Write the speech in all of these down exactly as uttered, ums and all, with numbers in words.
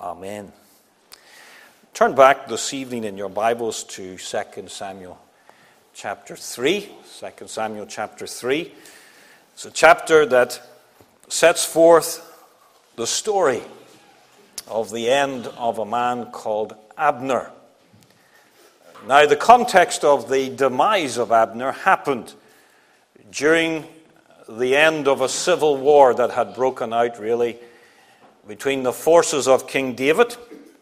Amen. Turn back this evening in your Bibles to Second Samuel chapter three. Second Samuel chapter three. It's a chapter that sets forth the story of the end of a man called Abner. Now, the context of the demise of Abner happened during the end of a civil war that had broken out, really, between the forces of King David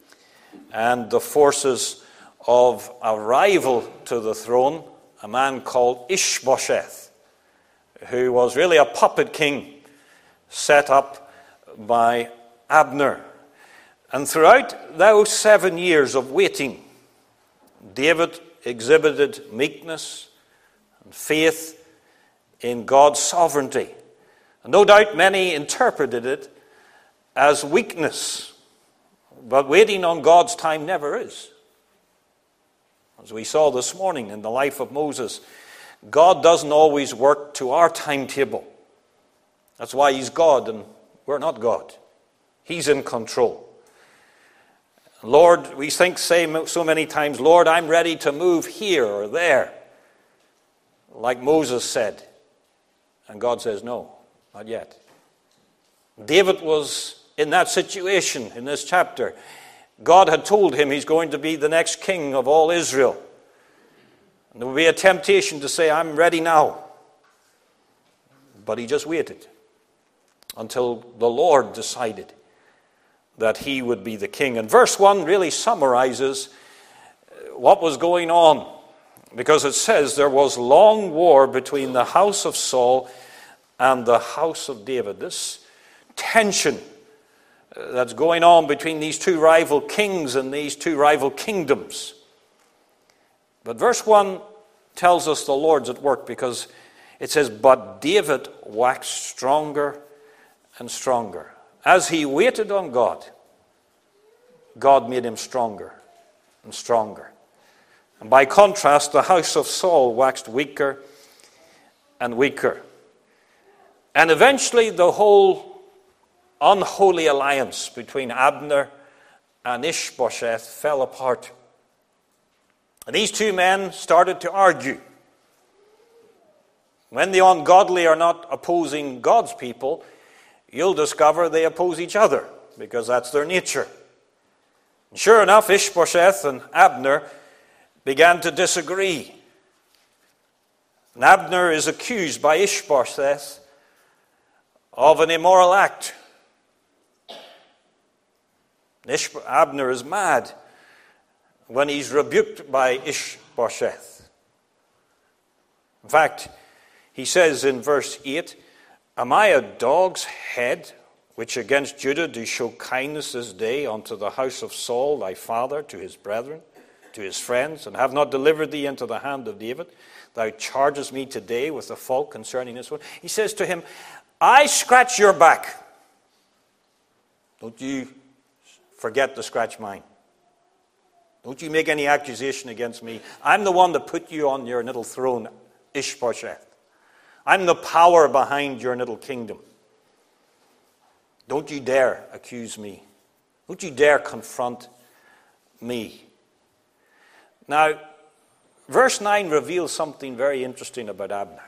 and the forces of a rival to the throne, a man called Ishbosheth, who was really a puppet king set up by Abner. And throughout those seven years of waiting, David exhibited meekness and faith in God's sovereignty. And no doubt many interpreted it as weakness, but waiting on God's time never is. As we saw this morning in the life of Moses, God doesn't always work to our timetable. That's why he's God and we're not God. He's in control. Lord, we think, say so many times, Lord, I'm ready to move here or there, like Moses said. And God says, no, not yet. David was in that situation in this chapter. God had told him he's going to be the next king of all Israel. And there would be a temptation to say, I'm ready now. But he just waited until the Lord decided that he would be the king. And verse one really summarizes what was going on, because it says there was long war between the house of Saul and the house of David. This tension that's going on between these two rival kings and these two rival kingdoms. But verse one tells us the Lord's at work, because it says, but David waxed stronger and stronger. As he waited on God, God made him stronger and stronger. And by contrast, the house of Saul waxed weaker and weaker. And eventually the whole unholy alliance between Abner and Ishbosheth fell apart. And these two men started to argue. When the ungodly are not opposing God's people, you'll discover they oppose each other, because that's their nature. And sure enough, Ishbosheth and Abner began to disagree. And Abner is accused by Ishbosheth of an immoral act. Abner is mad when he's rebuked by Ishbosheth. In fact, he says in verse eight, am I a dog's head, which against Judah do show kindness this day unto the house of Saul thy father, to his brethren, to his friends, and have not delivered thee into the hand of David? Thou chargest me today with the fault concerning this one. He says to him, I scratch your back. Don't you forget to scratch mine. Don't you make any accusation against me. I'm the one that put you on your little throne, Ishbosheth. I'm the power behind your little kingdom. Don't you dare accuse me. Don't you dare confront me. Now, verse nine reveals something very interesting about Abner,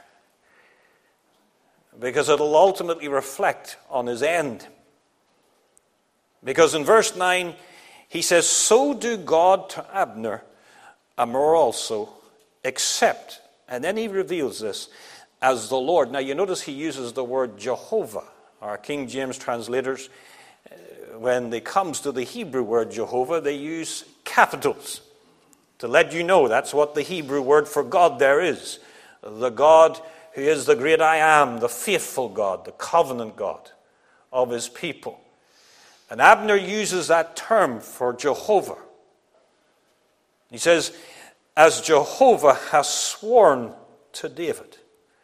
because it'll ultimately reflect on his end. Because in verse nine, he says, so do God to Abner, and more also, except, and then he reveals this, as the Lord. Now you notice he uses the word Jehovah. Our King James translators, when it comes to the Hebrew word Jehovah, they use capitals to let you know that's what the Hebrew word for God there is. The God who is the great I am, the faithful God, the covenant God of his people. And Abner uses that term for Jehovah. He says, as Jehovah has sworn to David,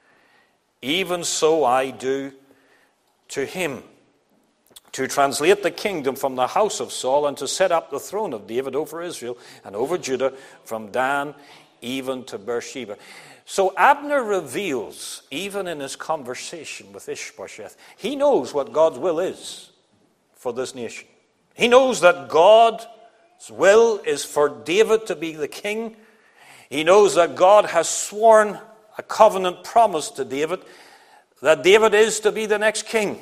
even so I do to him, to translate the kingdom from the house of Saul and to set up the throne of David over Israel and over Judah, from Dan even to Beersheba. So Abner reveals, even in his conversation with Ishbosheth, he knows what God's will is for this nation. He knows that God's will is for David to be the king. He knows that God has sworn a covenant promise to David that David is to be the next king.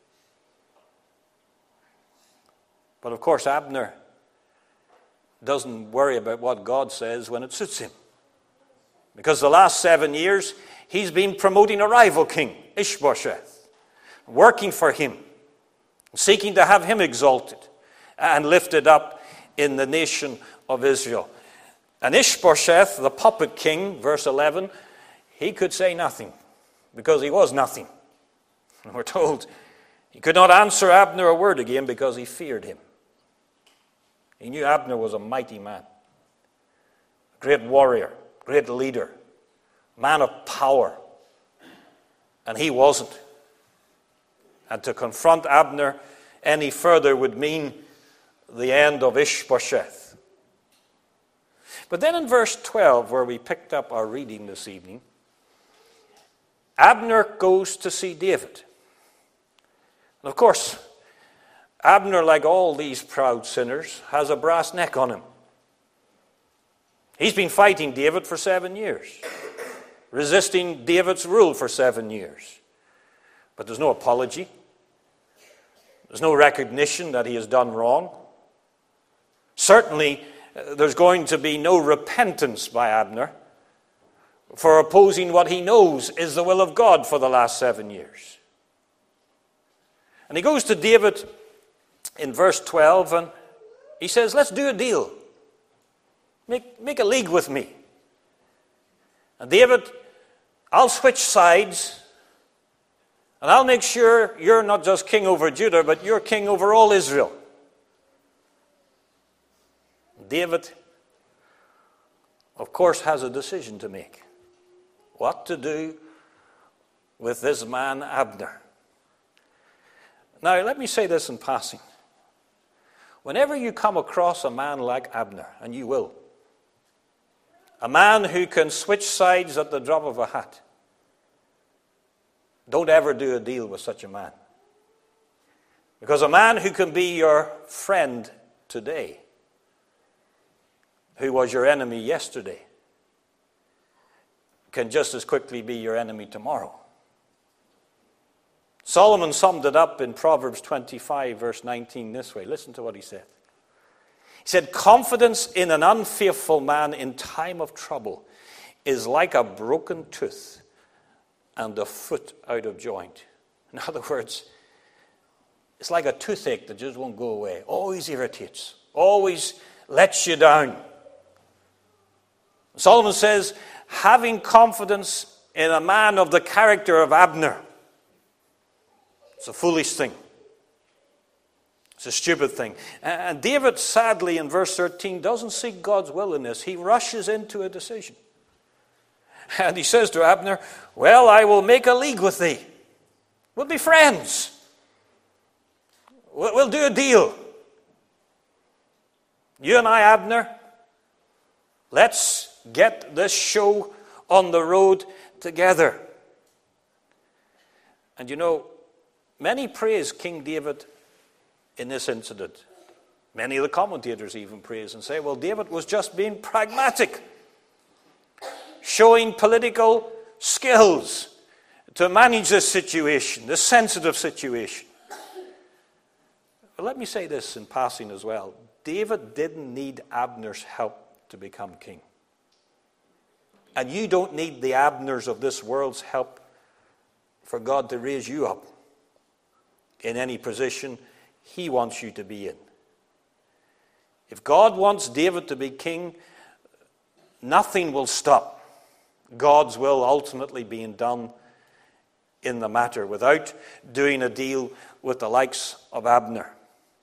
But of course, Abner doesn't worry about what God says when it suits him. Because the last seven years, he's been promoting a rival king, Ishbosheth, working for him, seeking to have him exalted and lifted up in the nation of Israel. And Ishbosheth, the puppet king, verse eleven, he could say nothing because he was nothing. And we're told he could not answer Abner a word again because he feared him. He knew Abner was a mighty man, a great warrior, great leader, man of power. And he wasn't. And to confront Abner any further would mean the end of Ishbosheth. But then in verse twelve, where we picked up our reading this evening, Abner goes to see David. And of course, Abner, like all these proud sinners, has a brass neck on him. He's been fighting David for seven years, resisting David's rule for seven years. But there's no apology. There's no recognition that he has done wrong. Certainly, there's going to be no repentance by Abner for opposing what he knows is the will of God for the last seven years. And he goes to David in verse twelve and he says, let's do a deal. Make, make a league with me. And David, I'll switch sides and I'll make sure you're not just king over Judah, but you're king over all Israel. David, of course, has a decision to make. What to do with this man Abner. Now, let me say this in passing. Whenever you come across a man like Abner, and you will, a man who can switch sides at the drop of a hat, don't ever do a deal with such a man. Because a man who can be your friend today, who was your enemy yesterday, can just as quickly be your enemy tomorrow. Solomon summed it up in Proverbs twenty-five, verse nineteen this way. Listen to what he said. He said, confidence in an unfaithful man in time of trouble is like a broken tooth and a foot out of joint. In other words, it's like a toothache that just won't go away. Always irritates. Always lets you down. Solomon says, having confidence in a man of the character of Abner, it's a foolish thing. It's a stupid thing. And David, sadly, in verse thirteen, doesn't seek God's will in this. He rushes into a decision. And he says to Abner, well, I will make a league with thee. We'll be friends. We'll do a deal. You and I, Abner, let's get this show on the road together. And you know, many praise King David in this incident. Many of the commentators even praise and say, well, David was just being pragmatic, showing political skills to manage this situation, this sensitive situation. But let me say this in passing as well. David didn't need Abner's help to become king. And you don't need the Abners of this world's help for God to raise you up in any position he wants you to be in. If God wants David to be king, nothing will stop God's will ultimately being done in the matter without doing a deal with the likes of Abner.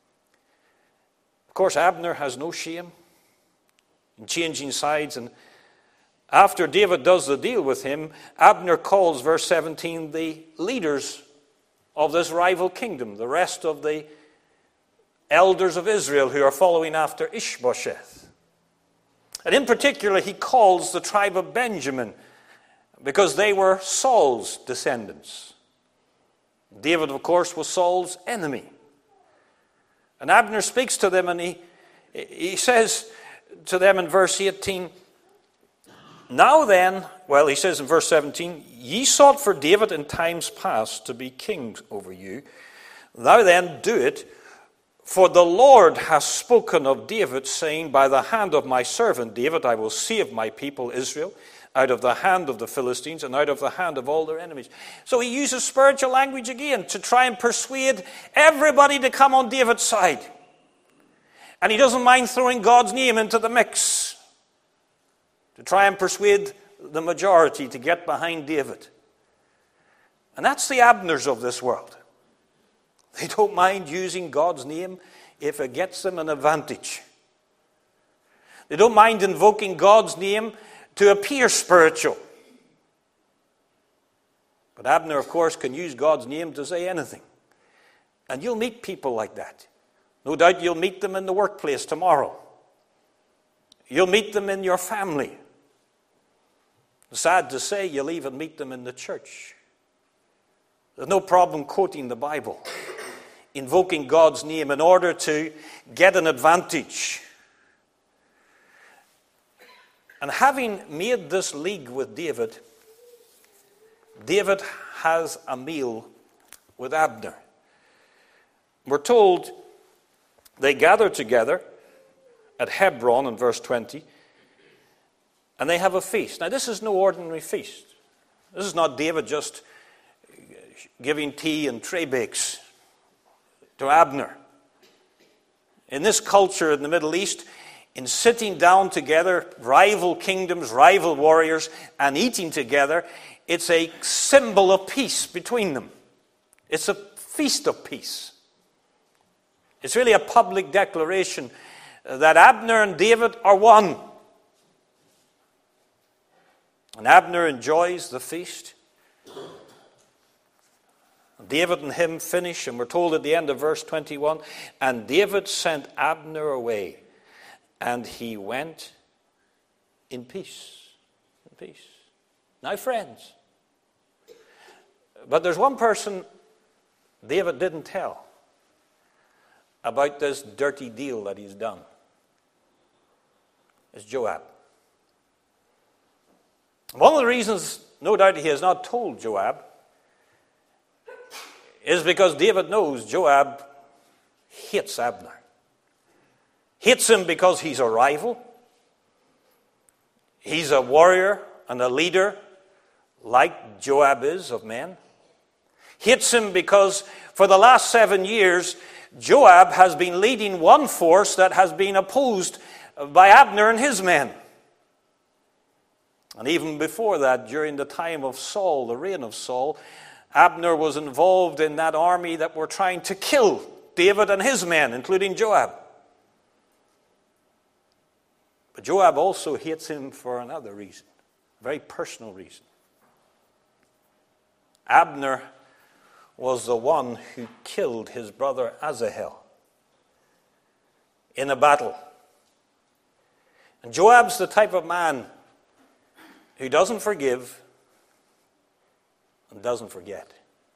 Of course, Abner has no shame in changing sides, and after David does the deal with him, Abner calls, verse seventeen, the leaders of this rival kingdom, the rest of the elders of Israel who are following after Ishbosheth. And in particular, he calls the tribe of Benjamin because they were Saul's descendants. David, of course, was Saul's enemy. And Abner speaks to them, and he, he says to them in verse eighteen, now then, well, he says in verse seventeen, ye sought for David in times past to be king over you. Now then, do it, for the Lord has spoken of David, saying, by the hand of my servant David I will save my people Israel out of the hand of the Philistines and out of the hand of all their enemies. So he uses spiritual language again to try and persuade everybody to come on David's side. And he doesn't mind throwing God's name into the mix to try and persuade the majority to get behind David. And that's the Abners of this world. They don't mind using God's name if it gets them an advantage. They don't mind invoking God's name to appear spiritual. But Abner, of course, can use God's name to say anything. And you'll meet people like that. No doubt you'll meet them in the workplace tomorrow. You'll meet them in your family. Sad to say, you'll even meet them in the church. There's no problem quoting the Bible, invoking God's name in order to get an advantage. And having made this league with David, David has a meal with Abner. We're told they gather together at Hebron in verse twenty, and they have a feast. Now, this is no ordinary feast. This is not David just giving tea and tray bakes to Abner. In this culture in the Middle East, in sitting down together, rival kingdoms, rival warriors, and eating together, it's a symbol of peace between them. It's a feast of peace. It's really a public declaration that Abner and David are one. And Abner enjoys the feast. David and him finish, and we're told at the end of verse twenty-one, and David sent Abner away, and he went in peace. In peace. Now, friends, but there's one person David didn't tell about this dirty deal that he's done. It's Joab. One of the reasons, no doubt, he has not told Joab is because David knows Joab hates Abner. Hates him because he's a rival. He's a warrior and a leader like Joab is of men. Hates him because for the last seven years, Joab has been leading one force that has been opposed by Abner and his men. And even before that, during the time of Saul, the reign of Saul, Abner was involved in that army that were trying to kill David and his men, including Joab. But Joab also hates him for another reason, a very personal reason. Abner was the one who killed his brother Asahel in a battle. And Joab's the type of man who doesn't forgive and doesn't forget.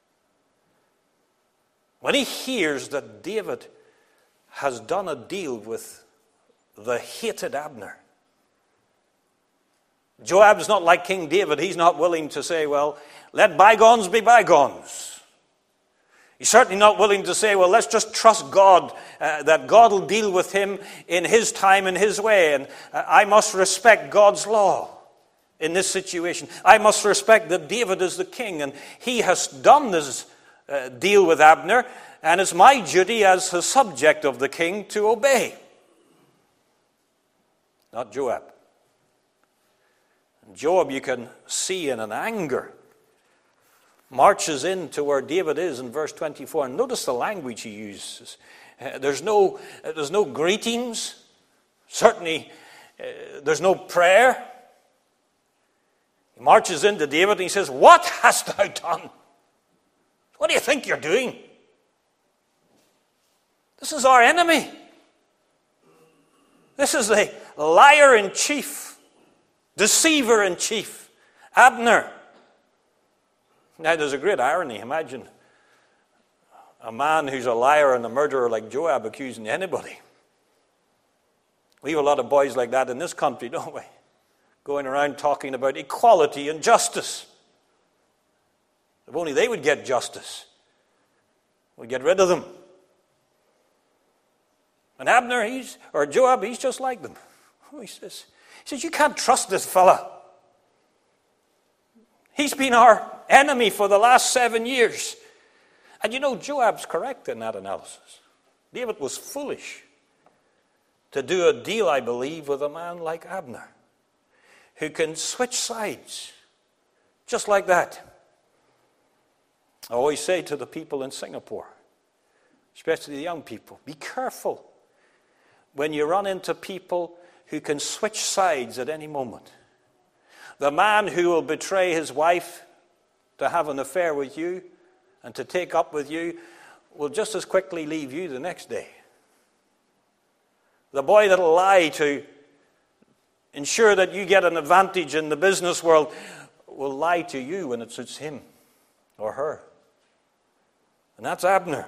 When he hears that David has done a deal with the hated Abner, Joab's not like King David. He's not willing to say, well, let bygones be bygones. He's certainly not willing to say, well, let's just trust God, uh, that God will deal with him in his time and his way, and uh, I must respect God's law in this situation. I must respect that David is the king, and he has done this uh, deal with Abner, and it's my duty as a subject of the king to obey. Not Joab. And Joab, you can see in an anger, marches into where David is in verse twenty-four. And notice the language he uses. Uh, there's no, uh, there's no greetings. Certainly, uh, there's no prayer. He marches into David and he says, "What hast thou done? What do you think you're doing? This is our enemy. This is the liar in chief, deceiver in chief, Abner." Now, there's a great irony. Imagine a man who's a liar and a murderer like Joab accusing anybody. We have a lot of boys like that in this country, don't we? Going around talking about equality and justice. If only they would get justice, we'd get rid of them. And Abner, he's or Joab, he's just like them. He says, he says, you can't trust this fella. He's been our enemy for the last seven years. And you know, Joab's correct in that analysis. David was foolish to do a deal, I believe, with a man like Abner, who can switch sides just like that. I always say to the people in Singapore, especially the young people, be careful when you run into people who can switch sides at any moment. The man who will betray his wife to have an affair with you and to take up with you will just as quickly leave you the next day. The boy that'll lie to ensure that you get an advantage in the business world will lie to you when it suits him or her. And that's Abner.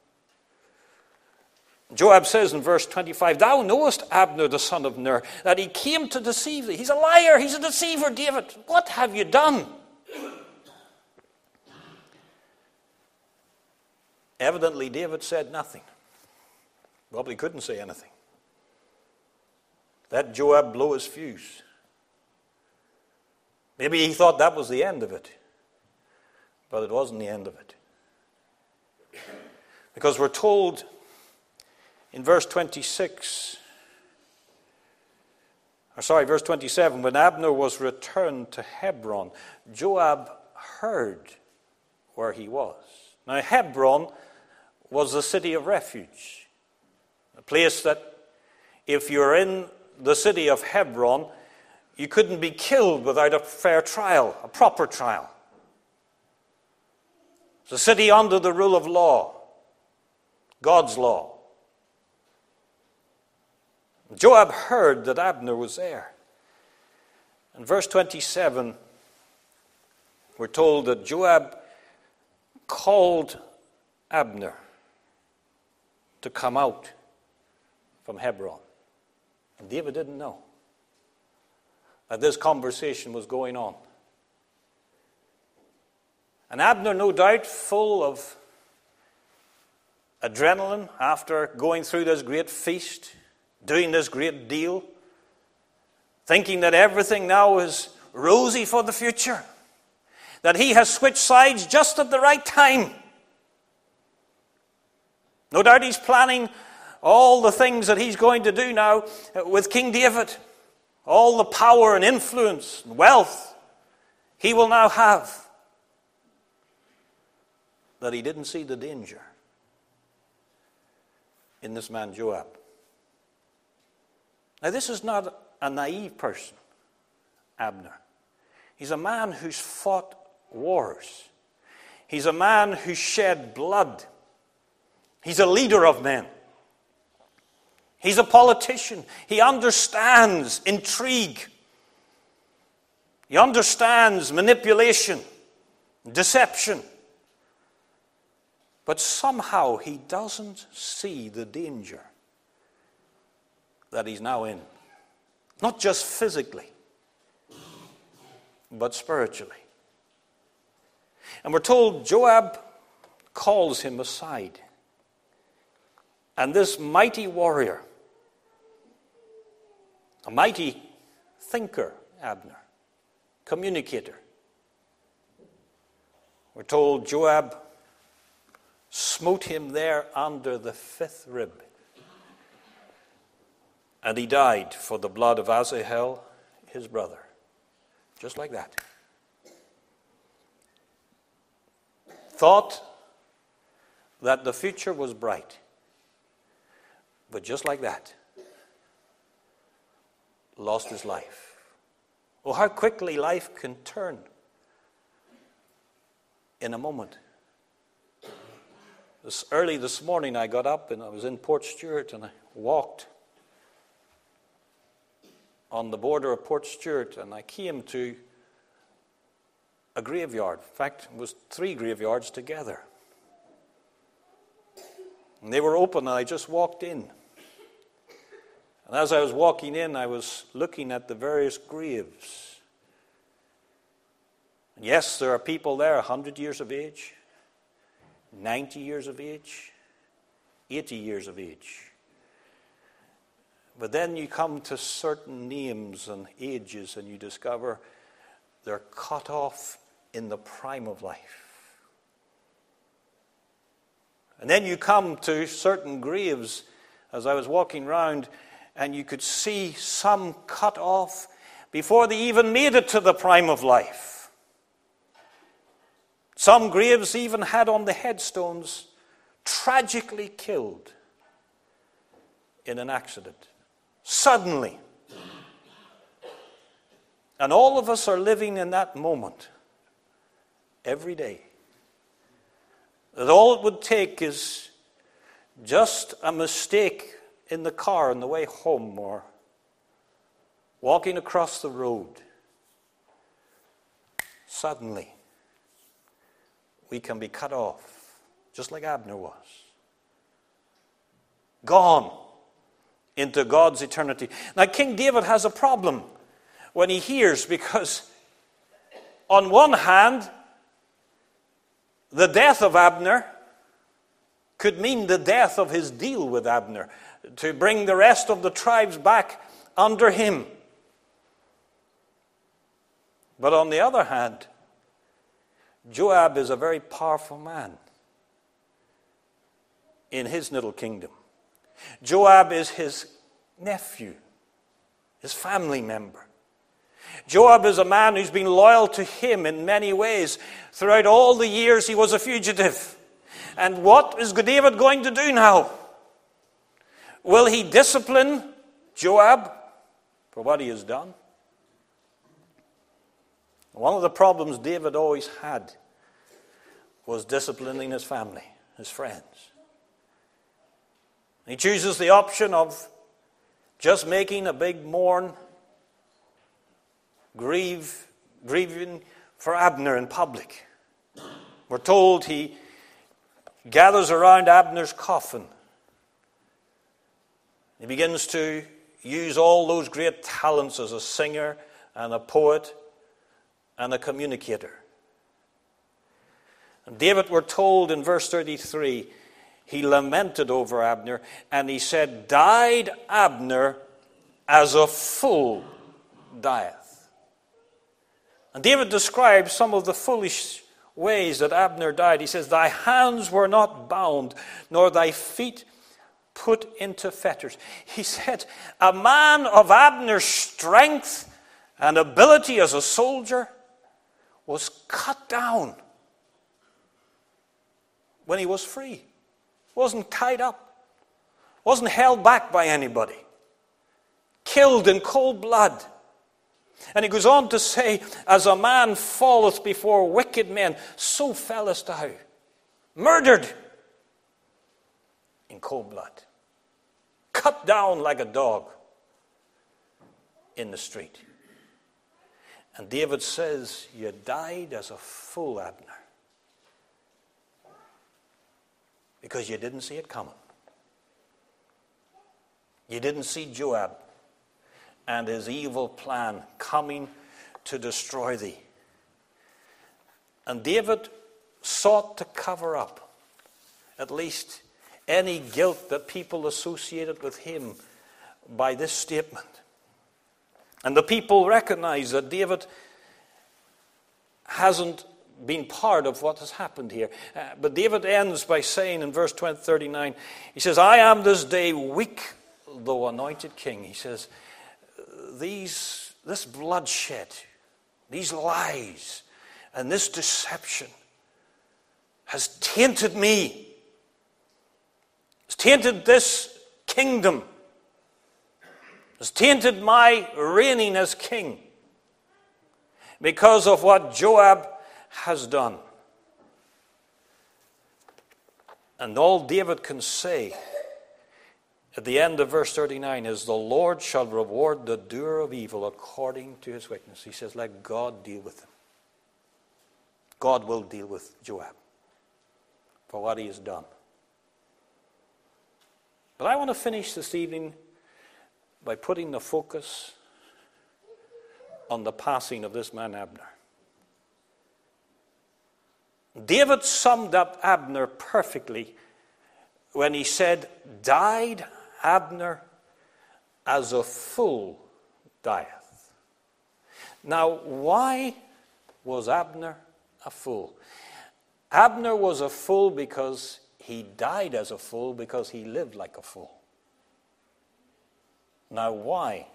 Joab says in verse twenty-five, thou knowest Abner the son of Ner, that he came to deceive thee. He's a liar, he's a deceiver, David. What have you done? Evidently, David said nothing. Probably couldn't say anything. Let Joab blow his fuse. Maybe he thought that was the end of it. But it wasn't the end of it. Because we're told in verse twenty-six, or sorry, verse twenty-seven, when Abner was returned to Hebron, Joab heard where he was. Now, Hebron was the city of refuge, a place that if you're in the city of Hebron, you couldn't be killed without a fair trial, a proper trial. It's a city under the rule of law, God's law. Joab heard that Abner was there. In verse twenty-seven, we're told that Joab called Abner to come out from Hebron. And David didn't know that this conversation was going on. And Abner, no doubt, full of adrenaline after going through this great feast, doing this great deal, thinking that everything now is rosy for the future, that he has switched sides just at the right time. No doubt he's planning all the things that he's going to do now with King David, all the power and influence and wealth he will now have, that he didn't see the danger in this man Joab. Now, this is not a naive person, Abner. He's a man who's fought wars. He's a man who shed blood. He's a leader of men. He's a politician. He understands intrigue. He understands manipulation, deception. But somehow he doesn't see the danger that he's now in. Not just physically, but spiritually. And we're told Joab calls him aside. And this mighty warrior, a mighty thinker, Abner, communicator, we're told Joab smote him there under the fifth rib. And he died for the blood of Asahel, his brother. Just like that. Thought that the future was bright. But just like that, lost his life. Oh, how quickly life can turn in a moment. This, early this morning I got up and I was in Port Stewart and I walked on the border of Port Stewart and I came to a graveyard. In fact, it was three graveyards together. And they were open, and I just walked in. And as I was walking in, I was looking at the various graves. And yes, there are people there one hundred years of age, ninety years of age, eighty years of age. But then you come to certain names and ages and you discover they're cut off in the prime of life. And then you come to certain graves, as I was walking round, and you could see some cut off before they even made it to the prime of life. Some graves even had on the headstones, tragically killed in an accident. Suddenly. And all of us are living in that moment every day. That all it would take is just a mistake in the car on the way home or walking across the road. Suddenly, we can be cut off, just like Abner was. Gone into God's eternity. Now, King David has a problem when he hears, because on one hand, the death of Abner could mean the death of his deal with Abner, to bring the rest of the tribes back under him. But on the other hand, Joab is a very powerful man in his little kingdom. Joab is his nephew, his family member. Joab is a man who's been loyal to him in many ways throughout all the years he was a fugitive. And what is David going to do now? Will he discipline Joab for what he has done? One of the problems David always had was disciplining his family, his friends. He chooses the option of just making a big mourn, grieve, grieving for Abner in public. We're told he gathers around Abner's coffin. He begins to use all those great talents as a singer and a poet and a communicator. And David, we're told in verse thirty-three, he lamented over Abner, and he said, "Died Abner as a fool dieth." And David describes some of the foolish ways that Abner died. He says, "Thy hands were not bound, nor thy feet put into fetters." He said, a man of Abner's strength and ability as a soldier was cut down when he was free. Wasn't tied up. Wasn't held back by anybody. Killed in cold blood. And he goes on to say, as a man falleth before wicked men, so fellest thou. Murdered in cold blood. Cut down like a dog in the street. And David says, you died as a fool, Abner. Because you didn't see it coming. You didn't see Joab and his evil plan coming to destroy thee. And David sought to cover up at least any guilt that people associated with him by this statement. And the people recognize that David hasn't been part of what has happened here. Uh, but David ends by saying in verse thirty-nine, he says, I am this day weak, though anointed king. He says, these, this bloodshed, these lies, and this deception has tainted me. It's tainted this kingdom. It's tainted my reigning as king because of what Joab has done. And all David can say at the end of verse thirty-nine is, the Lord shall reward the doer of evil according to his wickedness. He says, let God deal with him. God will deal with Joab for what he has done. But I want to finish this evening by putting the focus on the passing of this man Abner. David summed up Abner perfectly when he said, "Died Abner as a fool dieth." Now, why was Abner a fool? Abner was a fool because he died as a fool, because he lived like a fool. Now, why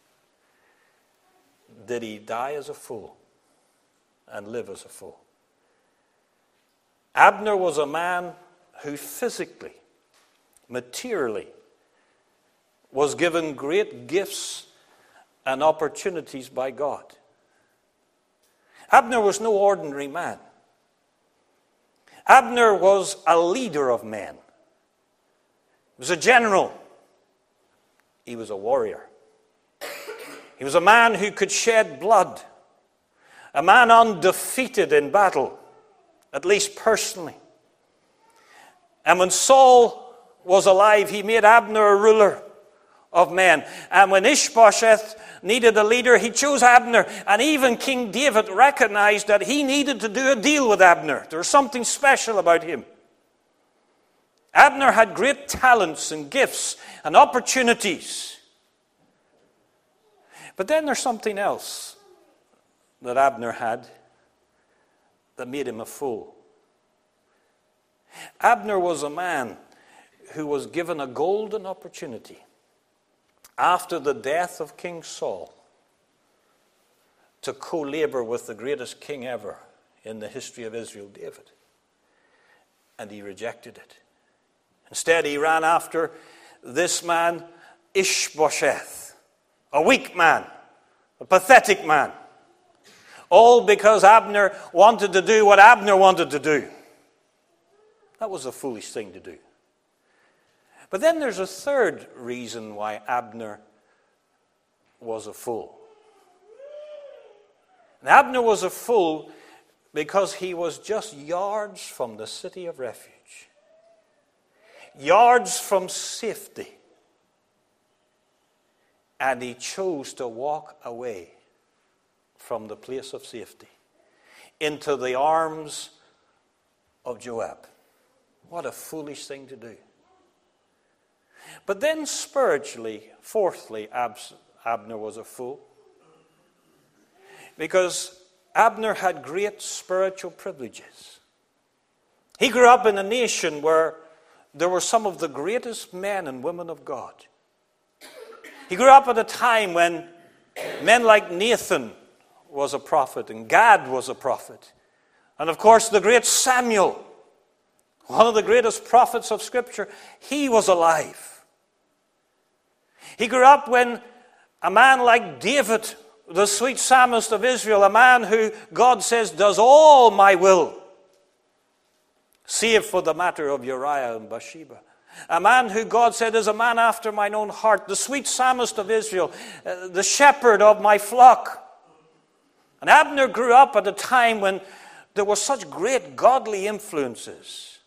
did he die as a fool and live as a fool? Abner was a man who physically, materially, was given great gifts and opportunities by God. Abner was no ordinary man. Abner was a leader of men. He was a general. He was a warrior. He was a man who could shed blood. A man undefeated in battle, at least personally. And when Saul was alive, he made Abner a ruler of men. And when Ishbosheth needed a leader, he chose Abner. And even King David recognized that he needed to do a deal with Abner. There was something special about him. Abner had great talents and gifts and opportunities. But then there's something else that Abner had that made him a fool. Abner was a man who was given a golden opportunity after the death of King Saul to co-labor with the greatest king ever in the history of Israel, David. And he rejected it. Instead, he ran after this man, Ishbosheth, a weak man, a pathetic man. All because Abner wanted to do what Abner wanted to do. That was a foolish thing to do. But then there's a third reason why Abner was a fool. And Abner was a fool because he was just yards from the city of refuge. Yards from safety. And he chose to walk away from the place of safety into the arms of Joab. What a foolish thing to do. But then spiritually, fourthly, Abner was a fool. Because Abner had great spiritual privileges. He grew up in a nation where there were some of the greatest men and women of God. He grew up at a time when men like Nathan was a prophet and Gad was a prophet. And of course the great Samuel, one of the greatest prophets of Scripture, he was alive. He grew up when a man like David, the sweet psalmist of Israel, a man who God says does all my will, save for the matter of Uriah and Bathsheba. A man who God said is a man after mine own heart, the sweet psalmist of Israel, uh, the shepherd of my flock. And Abner grew up at a time when there were such great godly influences.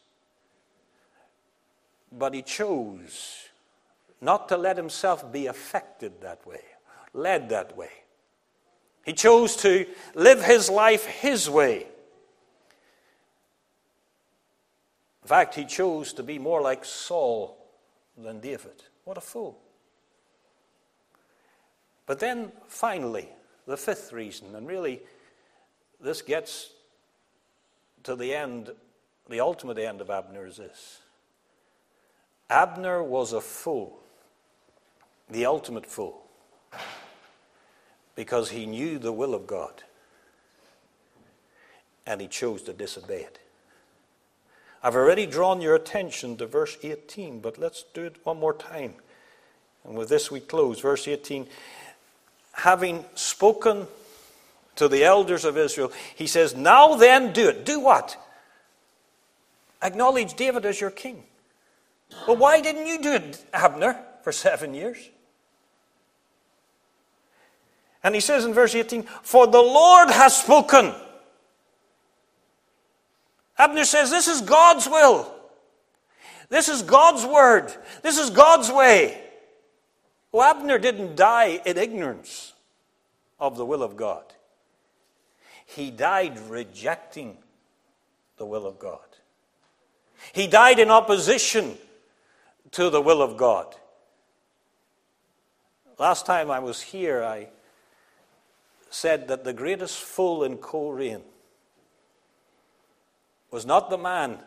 But he chose not to let himself be affected that way, led that way. He chose to live his life his way. In fact, he chose to be more like Saul than David. What a fool. But then, finally, the fifth reason, and really this gets to the end, the ultimate end of Abner, is this. Abner was a fool, the ultimate fool, because he knew the will of God and he chose to disobey it. I've already drawn your attention to verse eighteen, but let's do it one more time. And with this we close. Verse eighteen, having spoken to the elders of Israel, he says, now then do it. Do what? Acknowledge David as your king. Well, why didn't you do it, Abner, for seven years? And he says in verse eighteen, for the Lord has spoken. Abner says, this is God's will. This is God's word. This is God's way. Oh, Abner didn't die in ignorance of the will of God. He died rejecting the will of God. He died in opposition to the will of God. Last time I was here, I said that the greatest fool in Coleraine was not the man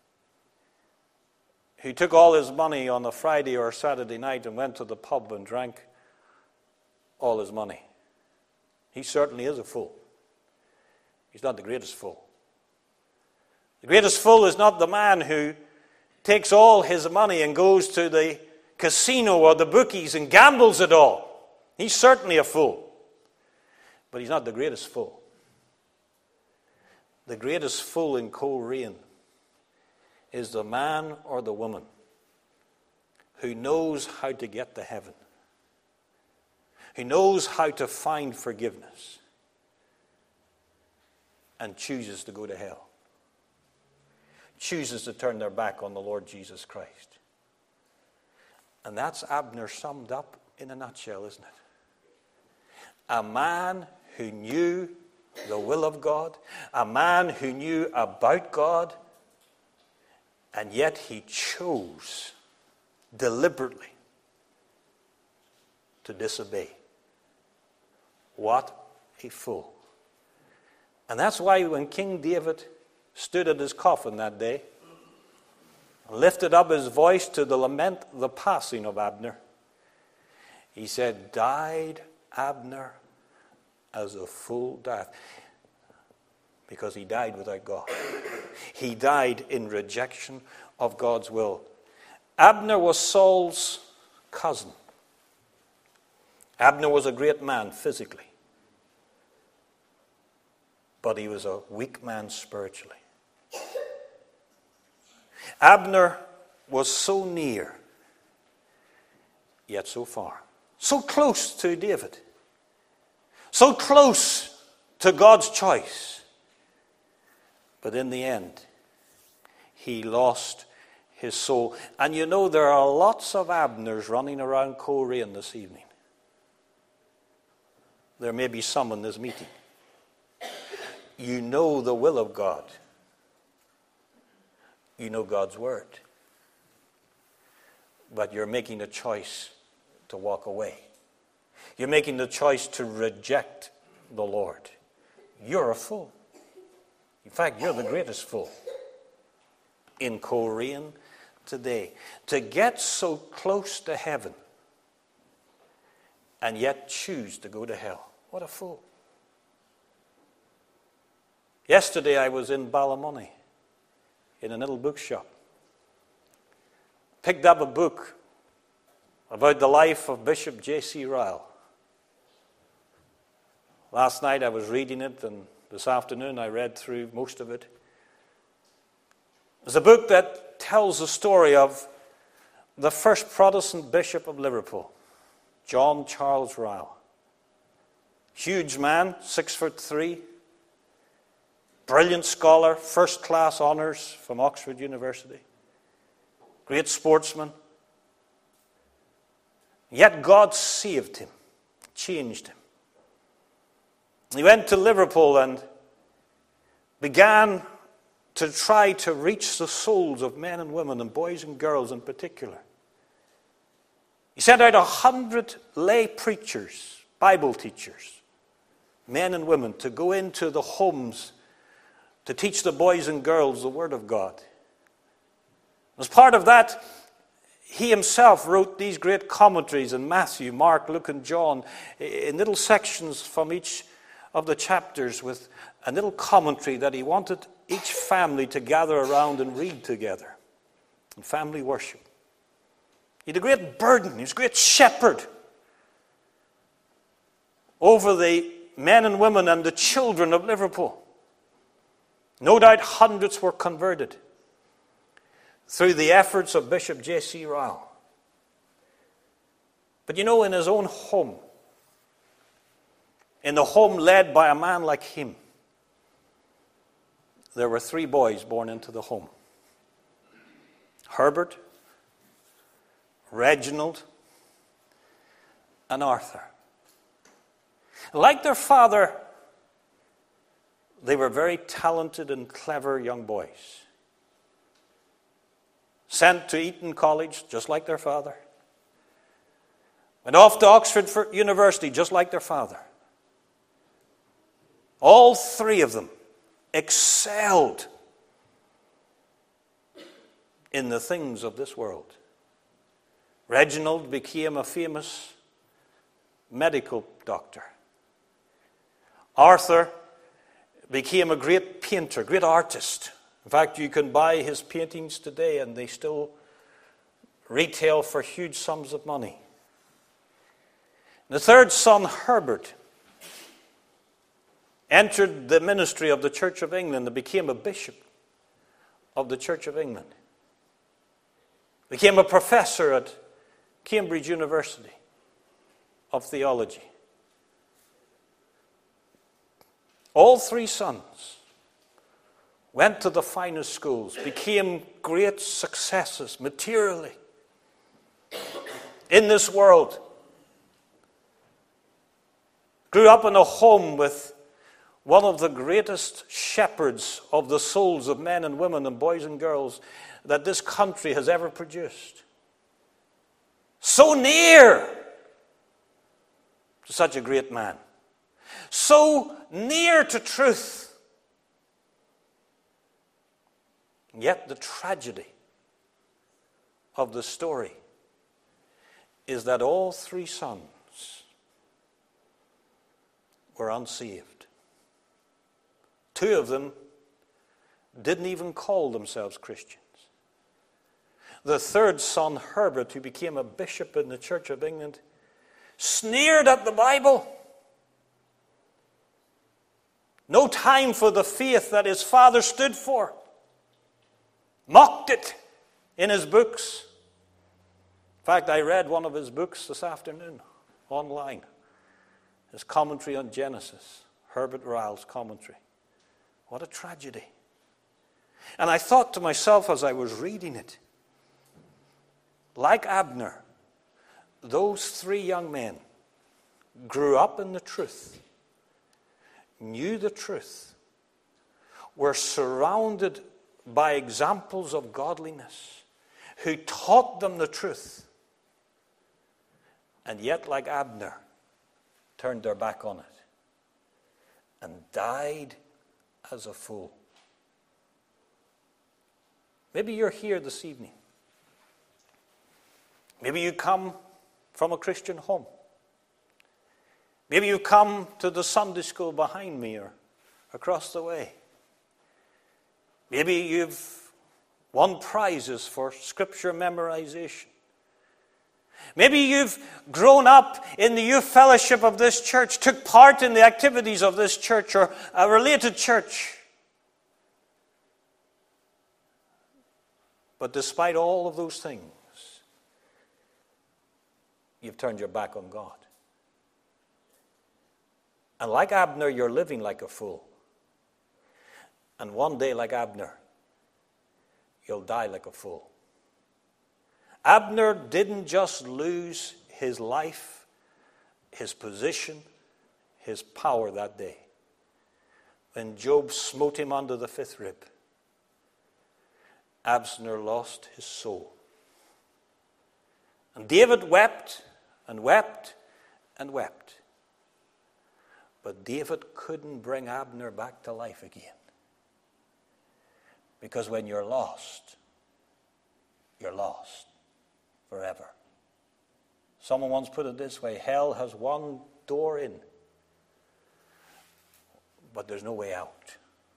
who took all his money on a Friday or Saturday night and went to the pub and drank all his money. He certainly is a fool. He's not the greatest fool. The greatest fool is not the man who takes all his money and goes to the casino or the bookies and gambles it all. He's certainly a fool. But he's not the greatest fool. The greatest fool in Coleraine is the man or the woman who knows how to get to heaven, who knows how to find forgiveness, and chooses to go to hell, chooses to turn their back on the Lord Jesus Christ. And that's Abner summed up in a nutshell, isn't it? A man who knew the will of God, a man who knew about God, and yet he chose deliberately to disobey. What a fool. And that's why when King David stood at his coffin that day and lifted up his voice to the lament the passing of Abner, he said, "Died Abner as a fool dieth." Because he died without God. He died in rejection of God's will. Abner was Saul's cousin. Abner was a great man physically, but he was a weak man spiritually. Abner was so near, yet so far. So close to David. So close to God's choice. But in the end, he lost his soul. And you know, there are lots of Abners running around Coleraine this evening. There may be some in this meeting. You know the will of God. You know God's word. But you're making a choice to walk away. You're making the choice to reject the Lord. You're a fool. In fact, you're the greatest fool in Coleraine today. To get so close to heaven and yet choose to go to hell. What a fool. Yesterday I was in Ballymoney in a little bookshop. Picked up a book about the life of Bishop J C Ryle. Last night I was reading it, and this afternoon I read through most of it. It's a book that tells the story of the first Protestant bishop of Liverpool, John Charles Ryle. Huge man, six foot three, brilliant scholar, first class honours from Oxford University, great sportsman. Yet God saved him, changed him. He went to Liverpool and began to try to reach the souls of men and women, and boys and girls in particular. He sent out a hundred lay preachers, Bible teachers, men and women, to go into the homes to teach the boys and girls the Word of God. As part of that, he himself wrote these great commentaries in Matthew, Mark, Luke, and John, in little sections from each of the chapters with a little commentary that he wanted each family to gather around and read together in family worship. He had a great burden. He was a great shepherd over the men and women and the children of Liverpool. No doubt hundreds were converted through the efforts of Bishop J C Ryle. But you know, in his own home, in the home led by a man like him, there were three boys born into the home. Herbert, Reginald, and Arthur. Like their father, they were very talented and clever young boys. Sent to Eton College, just like their father. Went off to Oxford for University, just like their father. All three of them excelled in the things of this world. Reginald became a famous medical doctor. Arthur became a great painter, great artist. In fact, you can buy his paintings today and they still retail for huge sums of money. The third son, Herbert, entered the ministry of the Church of England and became a bishop of the Church of England. Became a professor at Cambridge University of theology. All three sons went to the finest schools, became great successes materially in this world. Grew up in a home with one of the greatest shepherds of the souls of men and women and boys and girls that this country has ever produced. So near to such a great man. So near to truth. And yet the tragedy of the story is that all three sons were unsaved. Two of them didn't even call themselves Christians. The third son, Herbert, who became a bishop in the Church of England, sneered at the Bible. No time for the faith that his father stood for. Mocked it in his books. In fact, I read one of his books this afternoon online. His commentary on Genesis. Herbert Ryle's commentary. What a tragedy. And I thought to myself as I was reading it, like Abner, those three young men grew up in the truth, knew the truth, were surrounded by examples of godliness, who taught them the truth, and yet, like Abner, turned their back on it and died as a fool. Maybe you're here this evening. Maybe you come from a Christian home. Maybe you come to the Sunday school behind me or across the way. Maybe you've won prizes for scripture memorization. Maybe you've grown up in the youth fellowship of this church, took part in the activities of this church or a related church. But despite all of those things, you've turned your back on God. And like Abner, you're living like a fool. And one day, like Abner, you'll die like a fool. Abner didn't just lose his life, his position, his power that day. When Job smote him under the fifth rib, Abner lost his soul. And David wept and wept and wept. But David couldn't bring Abner back to life again. Because when you're lost, you're lost forever. Someone once put it this way: hell has one door in, but there's no way out.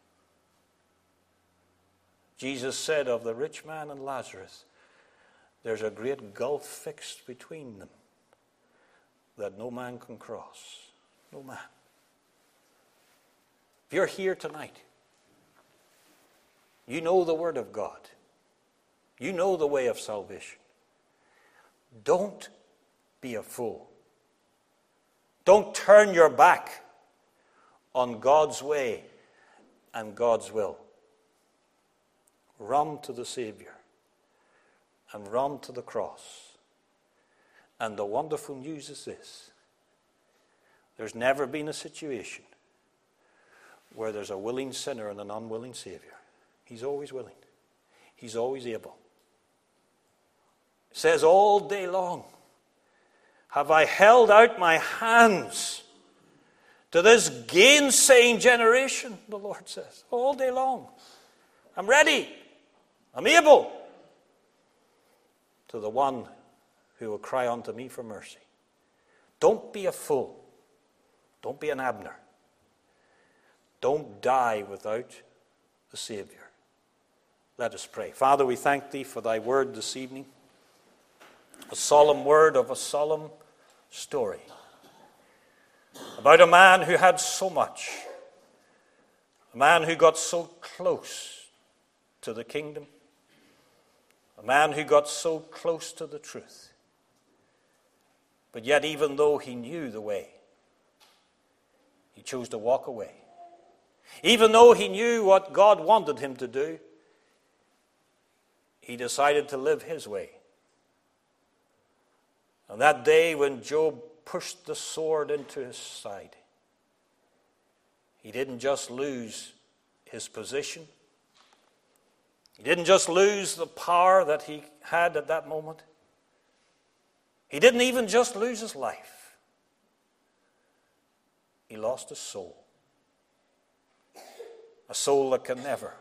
Jesus said of the rich man and Lazarus, there's a great gulf fixed between them that no man can cross. No man. If you're here tonight, you know the Word of God. You know the way of salvation. Don't be a fool. Don't turn your back on God's way and God's will. Run to the Savior. and run to the cross. And the wonderful news is this: there's never been a situation where there's a willing sinner and an unwilling Savior. He's always willing. He's always able. It says, all day long have I held out my hands to this gainsaying generation, the Lord says. All day long. I'm ready. I'm able. To the one who will cry unto me for mercy. Don't be a fool. Don't be an Abner. Don't die without the Savior. Let us pray. Father, we thank thee for thy word this evening. A solemn word of a solemn story. About a man who had so much. A man who got so close to the kingdom. A man who got so close to the truth. But yet, even though he knew the way, he chose to walk away. Even though he knew what God wanted him to do, he decided to live his way. And that day when Job pushed the sword into his side, he didn't just lose his position. He didn't just lose the power that he had at that moment. He didn't even just lose his life. He lost his soul. A soul that can never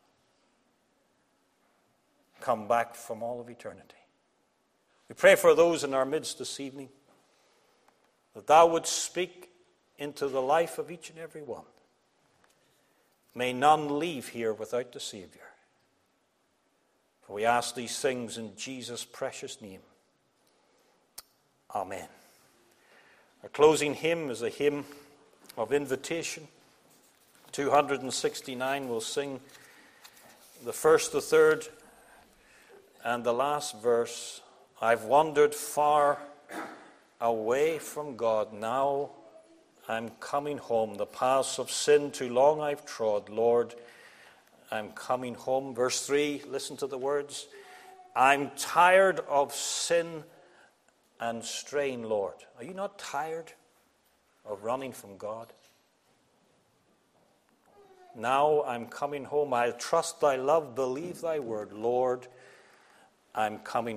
come back from all of eternity. We pray for those in our midst this evening, that thou wouldst speak into the life of each and every one. May none leave here without the Savior. For we ask these things in Jesus' precious name. Amen. Our closing hymn is a hymn of invitation. two hundred sixty-nine will sing the first, the third, and the last verse. I've wandered far away from God. Now I'm coming home. The paths of sin too long I've trod. Lord, I'm coming home. Verse three, listen to the words. I'm tired of sin and strain, Lord. Are you not tired of running from God? Now I'm coming home. I'll trust thy love, believe thy word. Lord, I'm coming